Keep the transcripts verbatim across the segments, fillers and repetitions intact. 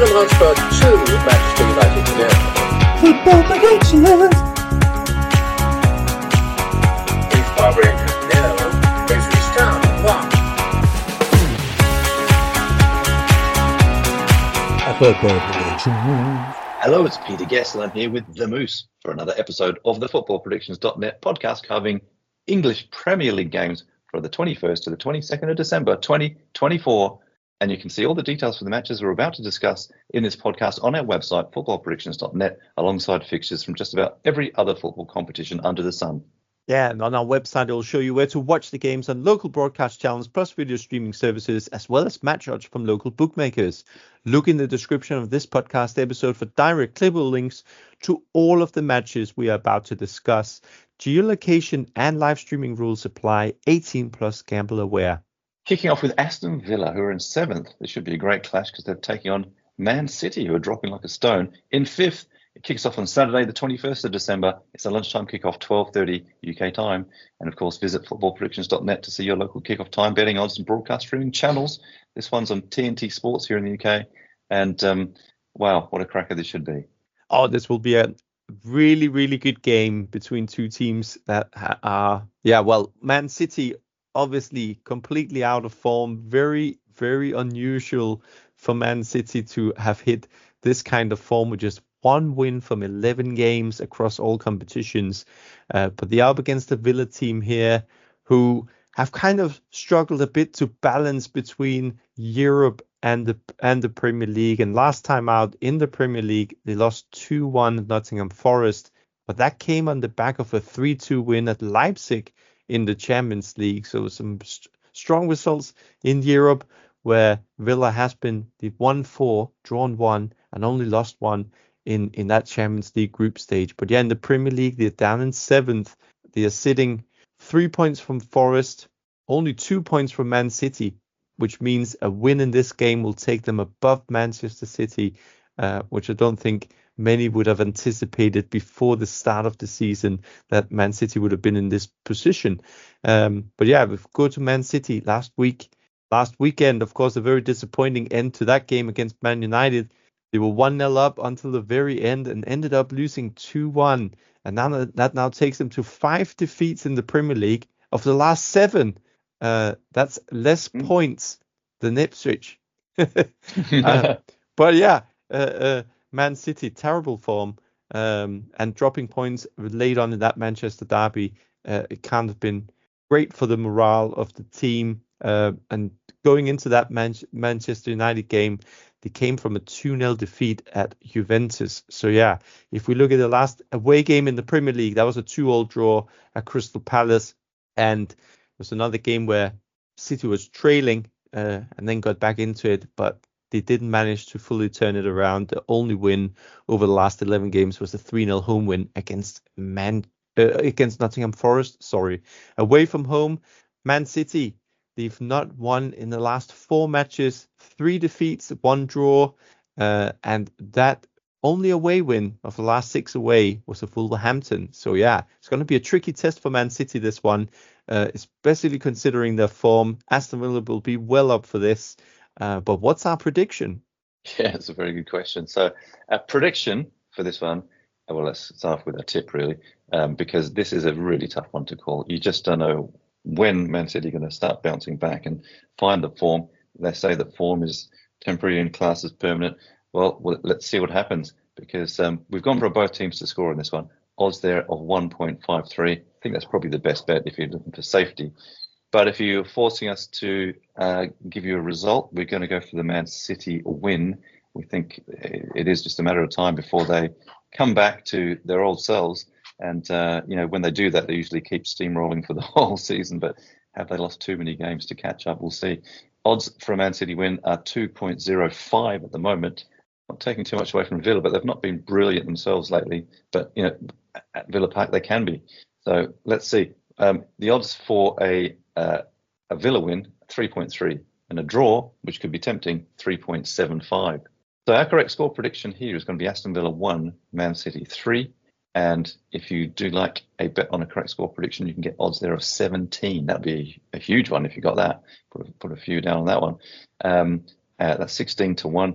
Tottenham Hotspur two, Manchester United nil. Football predictions. East Barber Rangers nil. Ipswich Town one. Football predictions. Hello, it's Peter Guest, and I'm here with The Moose for another episode of the football predictions dot net podcast covering English Premier League games for the twenty-first to the twenty-second of December twenty twenty-four. And you can see all the details for the matches we're about to discuss in this podcast on our website, football predictions dot net, alongside fixtures from just about every other football competition under the sun. Yeah, and on our website, it'll show you where to watch the games on local broadcast channels, plus video streaming services, as well as match odds from local bookmakers. Look in the description of this podcast episode for direct clickable links to all of the matches we are about to discuss. Geolocation and live streaming rules apply. eighteen plus, gamble aware. Kicking off with Aston Villa, who are in seventh. This should be a great clash because they're taking on Man City, who are dropping like a stone, in fifth. It kicks off on Saturday, the twenty-first of December. It's a lunchtime kickoff, twelve thirty U K time. And of course, visit football predictions dot net to see your local kickoff time, betting odds and broadcast streaming channels. This one's on T N T Sports here in the U K. And um, wow, what a cracker this should be. Oh, this will be a really, really good game between two teams that are, yeah, well, Man City obviously completely out of form. Very, very unusual for Man City to have hit this kind of form with just one win from eleven games across all competitions. Uh, but they are up against the Villa team here, who have kind of struggled a bit to balance between Europe and the and the Premier League. And last time out in the Premier League, they lost two one at Nottingham Forest. But that came on the back of a three two win at Leipzig in the Champions League. So some st- strong results in Europe, where Villa has been, they've won four, drawn one, and only lost one in, in that Champions League group stage. But yeah, in the Premier League, they're down in seventh. They are sitting three points from Forest, only two points from Man City, which means a win in this game will take them above Manchester City, uh, which I don't think many would have anticipated before the start of the season that Man City would have been in this position. Um, but yeah, we go to Man City last week. Last weekend, of course, a very disappointing end to that game against Man United. They were one nil up until the very end and ended up losing two one. And now that now takes them to five defeats in the Premier League. Of the last seven, uh, that's less mm. points than Ipswich. uh, but yeah, uh, uh, Man City, terrible form, um, and dropping points late on in that Manchester derby. Uh, it can't have been great for the morale of the team. Uh, and going into that Man- Manchester United game, they came from a two nil defeat at Juventus. So yeah, if we look at the last away game in the Premier League, that was a two all draw at Crystal Palace. And it was another game where City was trailing uh, and then got back into it, but they didn't manage to fully turn it around. The only win over the last eleven games was a three nil home win against Man uh, against Nottingham Forest. Sorry, away from home, Man City, they've not won in the last four matches, three defeats, one draw, uh, and that only away win of the last six away was a Wolverhampton. So yeah, it's going to be a tricky test for Man City, this one, uh, especially considering their form. Aston Villa will be well up for this. Uh, but what's our prediction? Yeah, it's a very good question. So a prediction for this one, well, let's start off with a tip, really, um, because this is a really tough one to call. You just don't know when Man City are going to start bouncing back and find the form. They say that form is temporary and class is permanent. Well, well let's see what happens, because um, we've gone for both teams to score in this one. Odds there of one point five three. I think that's probably the best bet if you're looking for safety. But if you're forcing us to uh, give you a result, we're going to go for the Man City win. We think it is just a matter of time before they come back to their old selves. And, uh, you know, when they do that, they usually keep steamrolling for the whole season. But have they lost too many games to catch up? We'll see. Odds for a Man City win are two point oh five at the moment. Not taking too much away from Villa, but they've not been brilliant themselves lately. But, you know, at Villa Park, they can be. So let's see. Um, the odds for a uh, a Villa win, three point three, and a draw, which could be tempting, three point seven five. So our correct score prediction here is going to be Aston Villa one, Man City three. And if you do like a bet on a correct score prediction, you can get odds there of seventeen. That'd be a, a huge one if you got that. Put a, put a few down on that one. Um, uh, that's sixteen to one.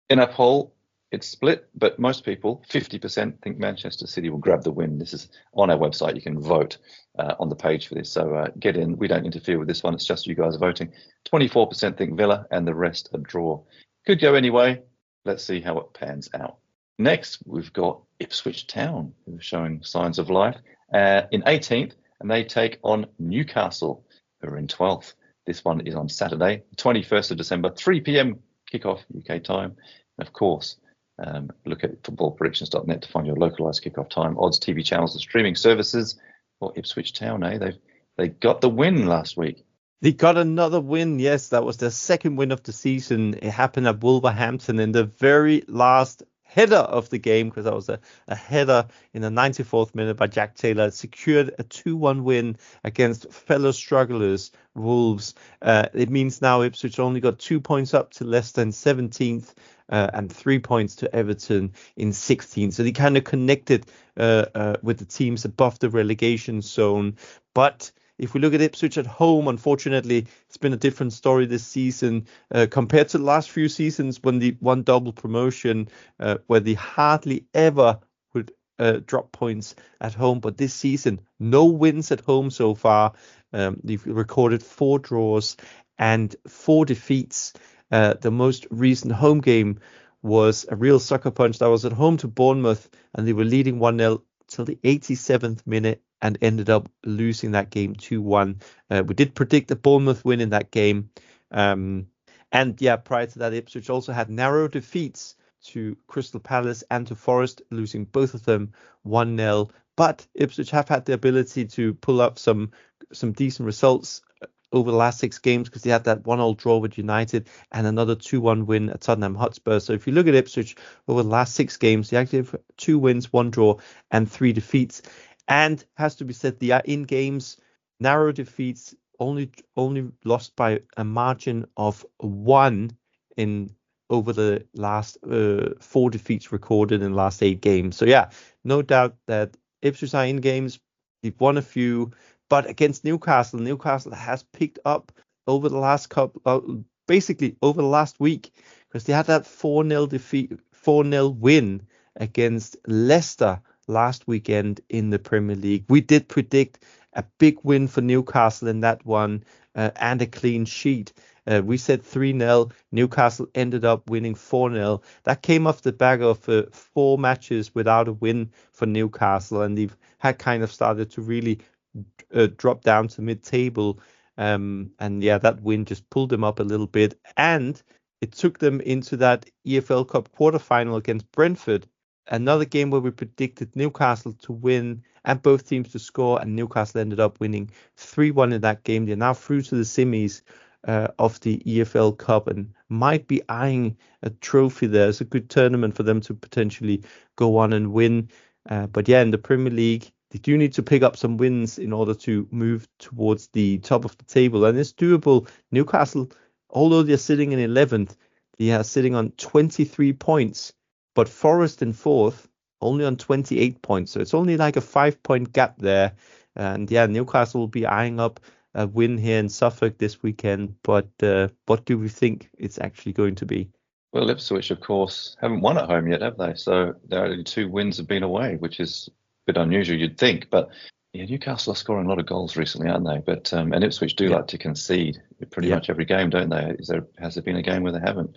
In our poll, it's split, but most people, fifty percent, think Manchester City will grab the win. This is on our website. You can vote uh, on the page for this. So uh, get in. We don't interfere with this one. It's just you guys voting. twenty-four percent think Villa, and the rest a draw. Could go anyway. Let's see how it pans out. Next, we've got Ipswich Town, who are showing signs of life, uh, in eighteenth, and they take on Newcastle, who are in twelfth. This one is on Saturday, twenty-first of December, three p.m. kickoff U K time. And of course, um, look at football predictions dot net to find your localised kickoff time, odds, T V channels, and streaming services. Well, Ipswich Town, eh? They've they got the win last week. They got another win. Yes, that was their second win of the season. It happened at Wolverhampton in the very last header of the game, because that was a, a header in the ninety-fourth minute by Jack Taylor. It secured a two one win against fellow strugglers, Wolves. Uh, it means now Ipswich only got two points up to Leicester in seventeenth. Uh, and three points to Everton in sixteenth. So they kind of connected uh, uh, with the teams above the relegation zone. But if we look at Ipswich at home, unfortunately, it's been a different story this season uh, compared to the last few seasons when they won double promotion, uh, where they hardly ever would uh, drop points at home. But this season, no wins at home so far. Um, they've recorded four draws and four defeats. Uh, the most recent home game was a real sucker punch. That was at home to Bournemouth, and they were leading one nil till the eighty-seventh minute and ended up losing that game two one. Uh, we did predict a Bournemouth win in that game. Um, and yeah, prior to that, Ipswich also had narrow defeats to Crystal Palace and to Forest, losing both of them one nil. But Ipswich have had the ability to pull up some some decent results over the last six games, because they had that one all draw with United and another two one win at Tottenham Hotspur. So if you look at Ipswich over the last six games, they actually have two wins, one draw, and three defeats. And has to be said, they are in games, narrow defeats, only only lost by a margin of one in over the last uh, four defeats recorded in the last eight games. So yeah, no doubt that Ipswich are in games. They've won a few. But against Newcastle, Newcastle has picked up over the last couple, uh, basically over the last week, because they had that four nil defeat, four nil win against Leicester last weekend in the Premier League. We did predict a big win for Newcastle in that one uh, and a clean sheet. Uh, we said three nil. Newcastle ended up winning four nil. That came off the back of uh, four matches without a win for Newcastle, and they've had kind of started to really Uh, drop down to mid-table, um, and yeah, that win just pulled them up a little bit, and it took them into that E F L Cup quarterfinal against Brentford, another game where we predicted Newcastle to win and both teams to score, and Newcastle ended up winning three one in that game. They're now through to the semis uh, of the E F L Cup and might be eyeing a trophy there. It's a good tournament for them to potentially go on and win, uh, but yeah, in the Premier League, they do need to pick up some wins in order to move towards the top of the table. And it's doable. Newcastle, although they're sitting in eleventh, they are sitting on twenty-three points. But Forest in fourth, only on twenty-eight points. So it's only like a five-point gap there. And yeah, Newcastle will be eyeing up a win here in Suffolk this weekend. But uh, what do we think it's actually going to be? Well, Ipswich, of course, haven't won at home yet, have they? So their only two wins have been away, which is bit unusual, you'd think, but yeah, Newcastle are scoring a lot of goals recently, aren't they? But um, and Ipswich do yeah. like to concede pretty yeah. much every game, don't they? Is there has there been a game where they haven't?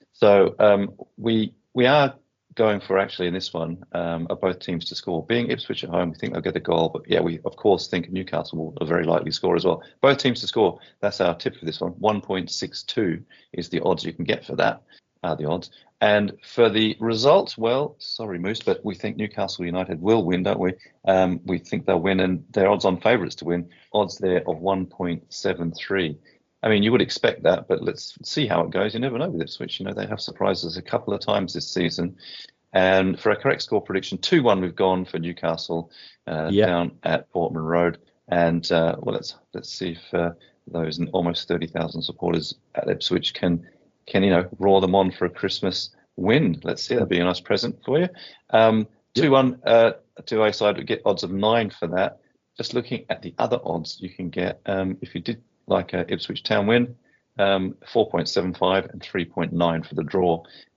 So um, we we are going for actually in this one um, are both teams to score. Being Ipswich at home, we think they'll get a goal, but yeah, we of course think Newcastle will very likely score as well. Both teams to score. That's our tip for this one. one point six two is the odds you can get for that. Are the odds. And for the result, well, sorry, Moose, but we think Newcastle United will win, don't we? Um, we think they'll win, and they're odds-on favourites to win. Odds there of one point seven three. I mean, you would expect that, but let's see how it goes. You never know with Ipswich. You know, they have surprised us a couple of times this season. And for a correct score prediction, two one we've gone for Newcastle uh, yeah. down at Portman Road. And, uh, well, let's let's see if uh, those almost thirty thousand supporters at Ipswich can... can, you know, roar them on for a Christmas win. Let's see, that'd be a nice present for you. Um, two one uh, to A side, we get odds of nine for that. Just looking at the other odds you can get, um, if you did like a Ipswich Town win, um, four point seven five and three point nine for the draw.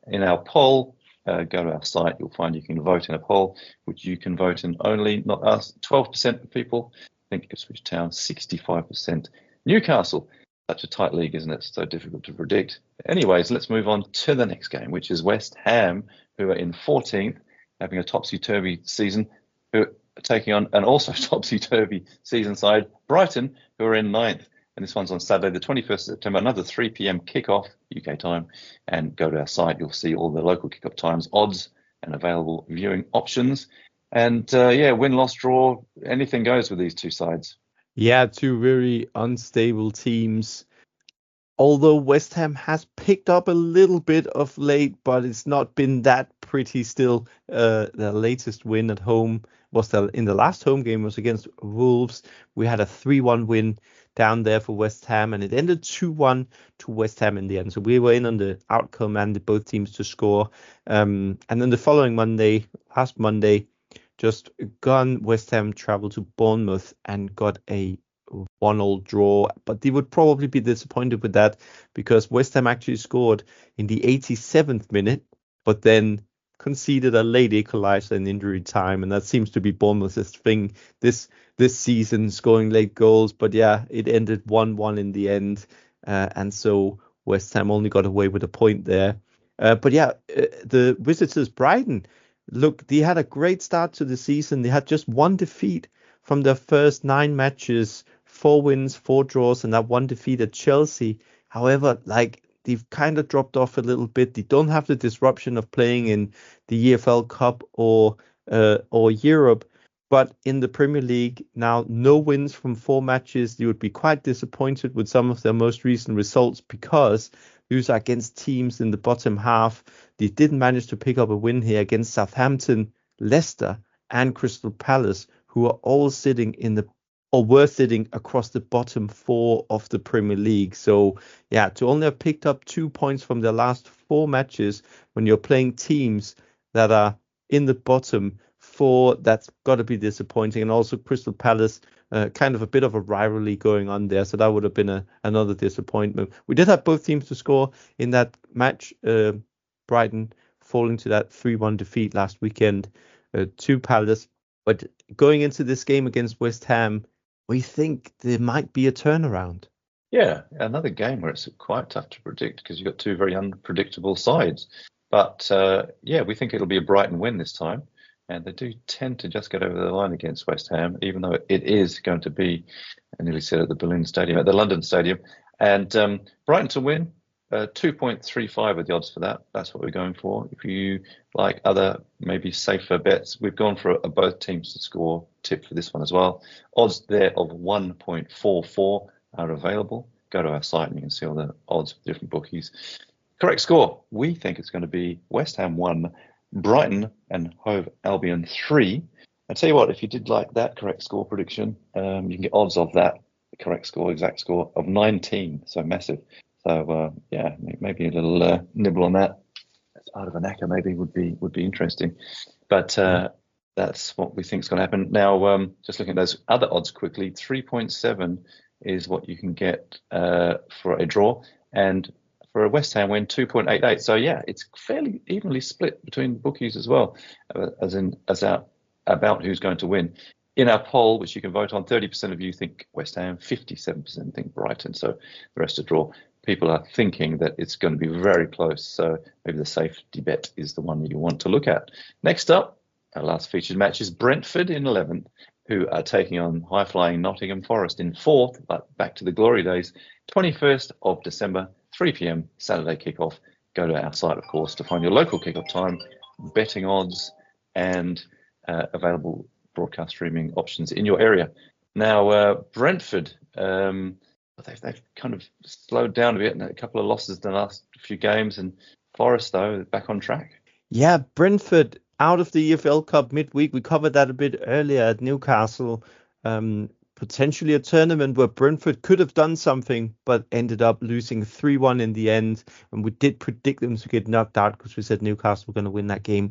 in our poll, uh, go to our site. You'll find you can vote in a poll, which you can vote in only, not us, twelve percent of people think Ipswich Town, sixty-five percent Newcastle. Such a tight league, isn't it? So difficult to predict. Anyways, let's move on to the next game, which is West Ham, who are in fourteenth, having a topsy-turvy season, who are taking on an also topsy-turvy season side, Brighton, who are in ninth. And this one's on Saturday, the twenty-first of September, another three p.m. kickoff, U K time. And go to our site, you'll see all the local kickoff times, odds, and available viewing options. And uh, yeah, win, loss, draw, anything goes with these two sides. Yeah, two very unstable teams. Although West Ham has picked up a little bit of late, but it's not been that pretty still. Uh, their latest win at home was the, in the last home game was against Wolves. We had a three one win down there for West Ham, and it ended two one to West Ham in the end. So we were in on the outcome and the both teams to score. Um, and then the following Monday, last Monday, just gone, West Ham traveled to Bournemouth and got a one-all draw, but they would probably be disappointed with that because West Ham actually scored in the eighty-seventh minute, but then conceded a late equaliser in injury time, and that seems to be Bournemouth's thing this this season, scoring late goals. But yeah, it ended one one in the end, uh, and so West Ham only got away with a point there. Uh, but yeah, uh, the visitors Brighton, look, they had a great start to the season. They had just one defeat from their first nine matches, four wins, four draws, and that one defeat at Chelsea. However, like, they've kind of dropped off a little bit. They don't have the disruption of playing in the E F L Cup or uh, or Europe. But in the Premier League now, no wins from four matches. They would be quite disappointed with some of their most recent results because these are against teams in the bottom half. They didn't manage to pick up a win here against Southampton, Leicester, and Crystal Palace, who are all sitting in the or were sitting across the bottom four of the Premier League. So yeah, to only have picked up two points from their last four matches when you're playing teams that are in the bottom four, that's got to be disappointing. And also Crystal Palace, uh, kind of a bit of a rivalry going on there. So that would have been a, another disappointment. We did have both teams to score in that match. Uh, Brighton falling to that three one defeat last weekend uh, to Palace. But going into this game against West Ham, we think there might be a turnaround. Yeah, another game where it's quite tough to predict because you've got two very unpredictable sides. But uh, yeah, we think it'll be a Brighton win this time. And they do tend to just get over the line against West Ham, even though it is going to be, I nearly said at the Berlin Stadium, at the London Stadium. And um, Brighton to win, uh, two point three five are the odds for that. That's what we're going for. If you like other maybe safer bets, we've gone for a, a both teams to score tip for this one as well. Odds there of one point four four are available. Go to our site and you can see all the odds for different bookies. Correct score, we think it's going to be West Ham one, Brighton and Hove Albion three. I tell you what, if you did like that correct score prediction, um, you can get odds of that correct score, exact score of nineteen. So massive. So uh, yeah, maybe a little uh, nibble on that. That's out of an acca maybe would be would be interesting. But uh, that's what we think is going to happen. Now, um, just looking at those other odds quickly, three point seven is what you can get uh, for a draw, and for a West Ham win, two point eight eight. So yeah, it's fairly evenly split between bookies as well, uh, as in as out about who's going to win. In our poll, which you can vote on, thirty percent of you think West Ham, fifty-seven percent think Brighton. So the rest are draw. People are thinking that it's going to be very close. So maybe the safety bet is the one you want to look at. Next up, our last featured match is Brentford in eleventh, who are taking on high-flying Nottingham Forest in fourth, but back to the glory days, twenty-first of December, three p.m. Saturday kickoff. Go to our site, of course, to find your local kickoff time, betting odds, and uh, available broadcast streaming options in your area. Now, uh, Brentford, um, they've, they've kind of slowed down a bit, and a couple of losses in the last few games. And Forest, though, back on track. Yeah, Brentford out of the E F L Cup midweek. We covered that a bit earlier at Newcastle. Um, potentially a tournament where Brentford could have done something, but ended up losing three one in the end. And we did predict them to get knocked out because we said Newcastle were going to win that game.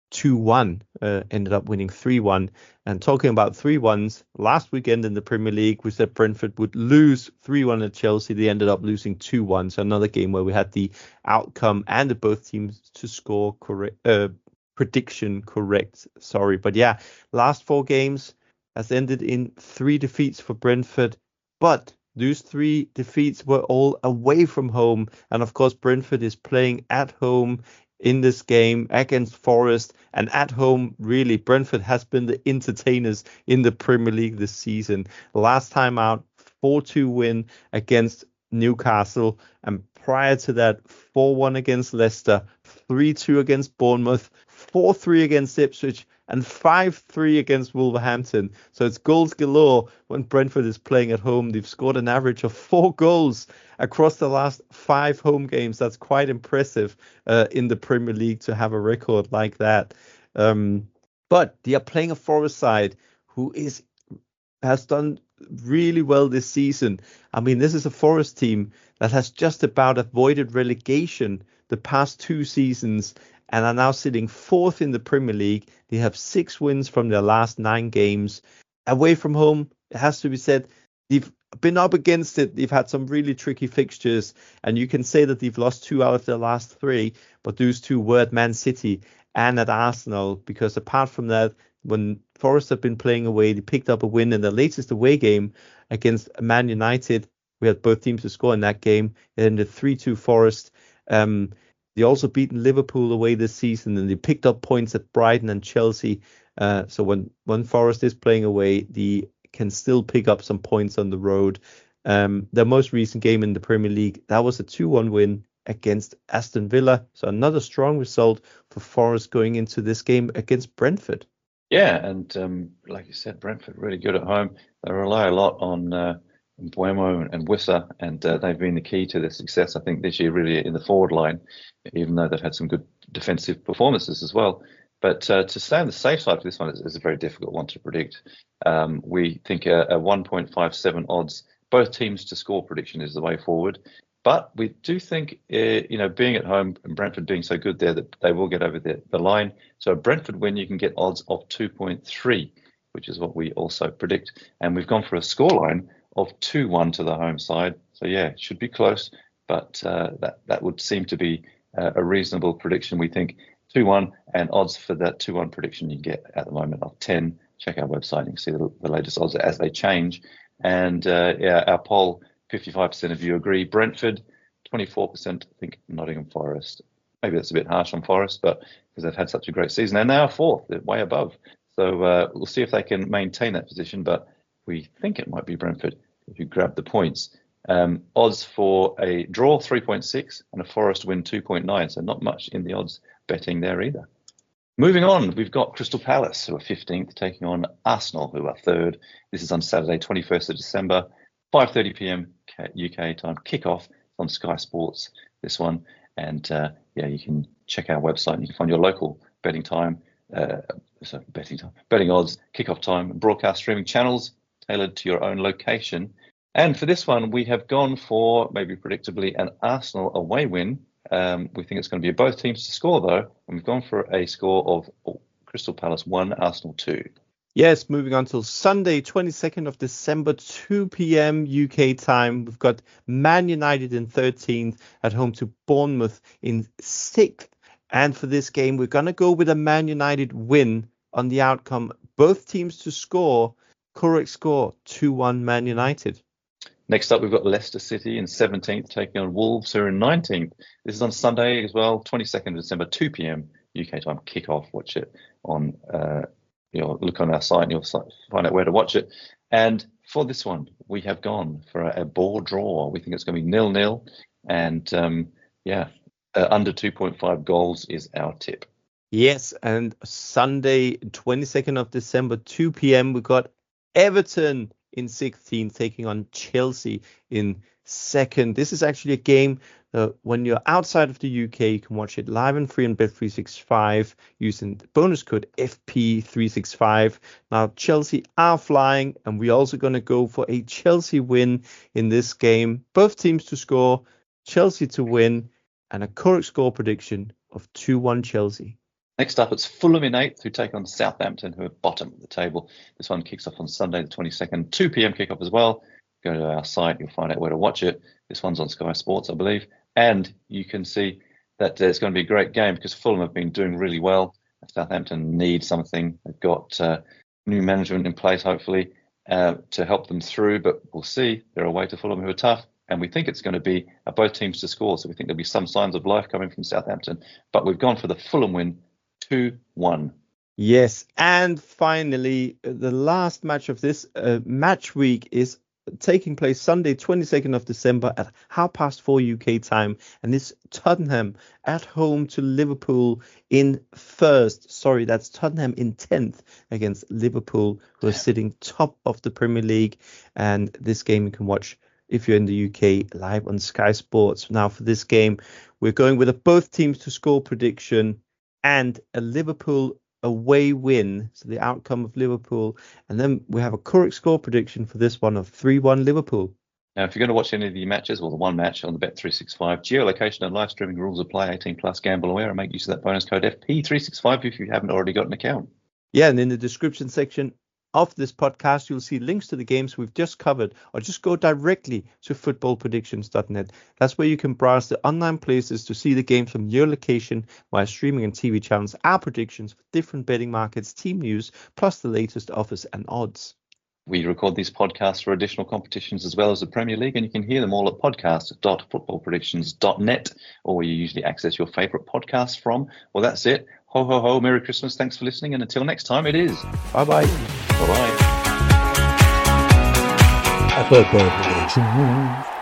two one, uh, ended up winning three one. And talking about three ones, last weekend in the Premier League, we said Brentford would lose three one at Chelsea. They ended up losing two one. So another game where we had the outcome and the both teams to score correct, uh, prediction correct. Sorry. But yeah, last four games has ended in three defeats for Brentford. But those three defeats were all away from home. And of course, Brentford is playing at home in this game against Forest, and at home, really, Brentford has been the entertainers in the Premier League this season. Last time out, four two win against Newcastle, and prior to that, four one against Leicester, three two against Bournemouth, four three against Ipswich, and five three against Wolverhampton. So it's goals galore when Brentford is playing at home. They've scored an average of four goals across the last five home games. That's quite impressive uh, in the Premier League to have a record like that. Um, but they are playing a Forest side who is has done really well this season. I mean, this is a Forest team that has just about avoided relegation the past two seasons and are now sitting fourth in the Premier League. They have six wins from their last nine games. Away from home, it has to be said, they've been up against it. They've had some really tricky fixtures, and you can say that they've lost two out of their last three, but those two were at Man City and at Arsenal, because apart from that, when Forest have been playing away, they picked up a win in the latest away game against Man United. We had both teams to score in that game. It ended three two Forest. Um, they also beaten Liverpool away this season, and they picked up points at Brighton and Chelsea. Uh, so when, when Forest is playing away, they can still pick up some points on the road. Um, their most recent game in the Premier League, that was a two one win against Aston Villa. So another strong result for Forest going into this game against Brentford. Yeah, and um, like you said, Brentford really good at home. They rely a lot on uh, Mbeumo and Wissa, and uh, they've been the key to their success, I think, this year, really, in the forward line, even though they've had some good defensive performances as well. But uh, to stay on the safe side for this one is, is a very difficult one to predict. Um, we think a, a one point five seven odds, both teams to score prediction is the way forward. But we do think, uh, you know, being at home and Brentford being so good there, that they will get over the, the line. So a Brentford win, you can get odds of two point three, which is what we also predict. And we've gone for a scoreline of two one to the home side. So, yeah, it should be close, but uh, that, that would seem to be uh, a reasonable prediction. We think two one, and odds for that two one prediction you get at the moment of ten. Check our website, you can see the, the latest odds as they change. And, uh, yeah, our poll, fifty-five percent of you agree Brentford, twenty-four percent think Nottingham Forest. Maybe that's a bit harsh on Forest, but because they've had such a great season. And they are fourth, they're way above. So uh, we'll see if they can maintain that position, but we think it might be Brentford if you grab the points. Um, odds for a draw, three point six, and a Forest win, two point nine. So not much in the odds betting there either. Moving on, we've got Crystal Palace, who are fifteenth, taking on Arsenal, who are third. This is on Saturday, twenty-first of December, five thirty p.m. U K time, kickoff on Sky Sports, this one. And uh, yeah, you can check our website and you can find your local betting time, uh, so betting time, betting odds, kickoff time, broadcast streaming channels tailored to your own location. And for this one, we have gone for, maybe predictably, an Arsenal away win. Um, we think it's going to be both teams to score, though. And we've gone for a score of oh, Crystal Palace one, Arsenal two. Yes, moving on till Sunday, twenty-second of December, two p.m. U K time. We've got Man United in thirteenth at home to Bournemouth in sixth. And for this game, we're going to go with a Man United win on the outcome. Both teams to score, correct score, two one Man United. Next up, we've got Leicester City in seventeenth, taking on Wolves, who are in nineteenth. This is on Sunday as well, twenty-second of December, two p.m. U K time, kick-off. Watch it on... Uh, You know, look on our site and you'll find out where to watch it. And for this one, we have gone for a, a ball draw. We think it's going to be nil-nil. And, um, yeah, uh, under two point five goals is our tip. Yes, and Sunday, twenty-second of December, two p.m., we got Everton in sixteenth, taking on Chelsea in second. This is actually a game uh, when you're outside of the U K, you can watch it live and free on Bet three sixty-five using the bonus code F P three sixty-five. Now, Chelsea are flying, and we're also going to go for a Chelsea win in this game. Both teams to score, Chelsea to win, and a correct score prediction of two one Chelsea. Next up, it's Fulham in eighth, who take on Southampton, who are bottom of the table. This one kicks off on Sunday the twenty-second, two p.m. kickoff as well. Go to our site, you'll find out where to watch it. This one's on Sky Sports, I believe. And you can see that it's going to be a great game because Fulham have been doing really well. Southampton need something. They've got uh, new management in place, hopefully, uh, to help them through. But we'll see. They're away to Fulham, who are tough. And we think it's going to be uh, both teams to score. So we think there'll be some signs of life coming from Southampton. But we've gone for the Fulham win, two one. Yes. And finally, the last match of this uh, match week is taking place Sunday, twenty-second of December at half past four U K time. And it's Tottenham at home to Liverpool in first. Sorry, that's Tottenham in tenth against Liverpool, who are sitting top of the Premier League. And this game you can watch if you're in the U K live on Sky Sports. Now for this game, we're going with a both teams to score prediction and a Liverpool away win, so the outcome of Liverpool, and then we have a correct score prediction for this one of three one Liverpool. Now, if you're going to watch any of the matches, or the one match on the Bet three sixty-five, geolocation and live streaming rules apply. eighteen plus, gamble aware, and make use of that bonus code F P three sixty-five if you haven't already got an account. Yeah, and in the description section of this podcast, you'll see links to the games we've just covered, or just go directly to football predictions dot net. That's where you can browse the online places to see the games from your location via streaming and T V channels, our predictions for different betting markets, team news, plus the latest offers and odds. We record these podcasts for additional competitions as well as the Premier League, and you can hear them all at podcast dot football predictions dot net, or where you usually access your favourite podcasts from. Well, that's it. Ho, ho, ho. Merry Christmas. Thanks for listening. And until next time, it is. Bye-bye. Bye-bye. Football predictions.